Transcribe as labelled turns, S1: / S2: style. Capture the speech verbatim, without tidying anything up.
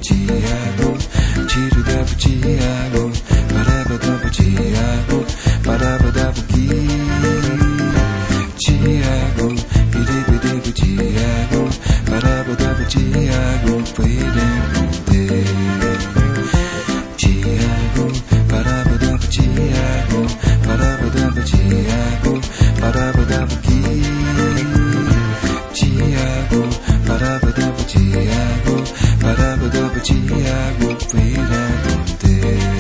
S1: Tiago, tiro da Tiago, paraba da Tiago, paraba da Tiago, piribi Tiago, paraba da Tiago, Tiago, Tiago, paraba da Tiago, paraba da Tiago, paraba da Tiago, paraba da Tiago, paraba da Tiago, Tiago,